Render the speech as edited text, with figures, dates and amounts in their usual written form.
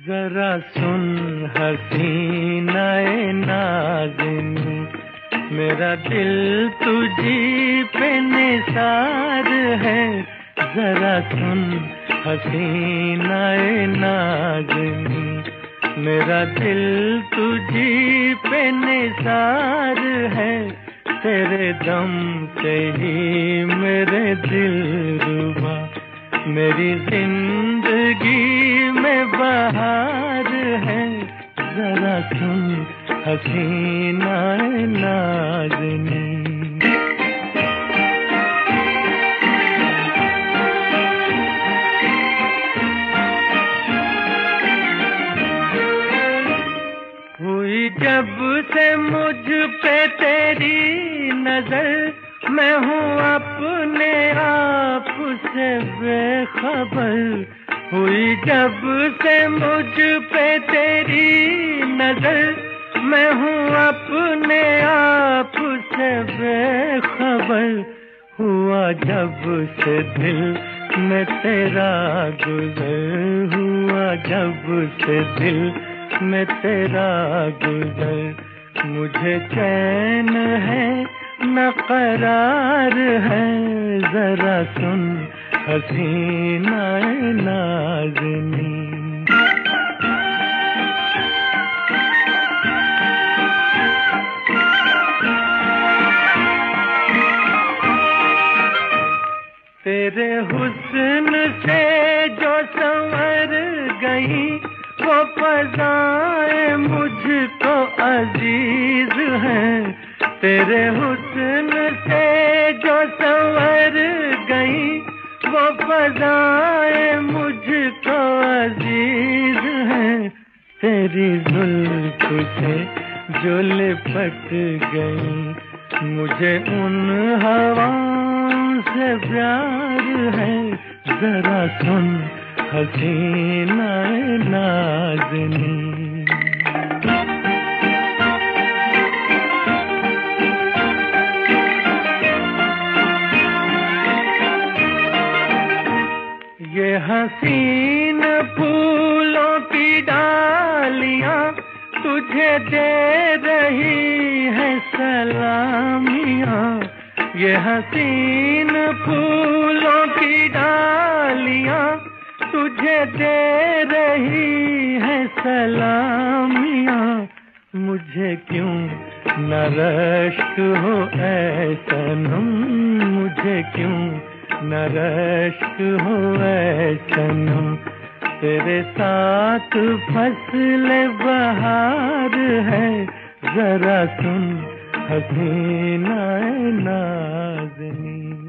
जरा सुन हसीनाए नाज़िनी, मेरा दिल तुझी पे निसार है। जरा सुन हसीनाए नाज़िनी, मेरा दिल तुझी पे निसार है। तेरे दम से ही मेरे दिल रुबा, मेरी जिंदगी में बहार है। जरा सुन हसीना नाज़िनी। हुई जब से मुझ पे तेरी नजर, मैं हूँ अपने आप से बेखबर। हुई जब से मुझ पे तेरी नजर, मैं हूँ अपने आप से बेखबर। हुआ जब से दिल में तेरा गुज़र, हुआ जब से दिल में तेरा गुज़र। मुझे चैन है न करार है। जरा सुन हसीना नाज़िनी। तेरे हुस्न से जो संवर गई, वो फ़ज़ाएं मुझको अजीज हैं। तेरे हुस्न से जो संवर गई, वो फ़ज़ाएं मुझको अजीज हैं। तेरी जुल्फ़ से जो लिपट गई, मुझे उन हवाओं से प्यार है। जरा सुन हसीना नाज़िनी। ये हसीन फूलों की डालियां तुझे दे रही है सलामियां। ये हसीन फूलों की डालियां तुझे दे रही है सलामियां। मुझे क्यों न रश्क हो ऐ सनम, मुझे क्यों न रश्क हो ऐ सनम। तेरे साथ फसल बहार है। जरा सुन हसीना नाज़िनी।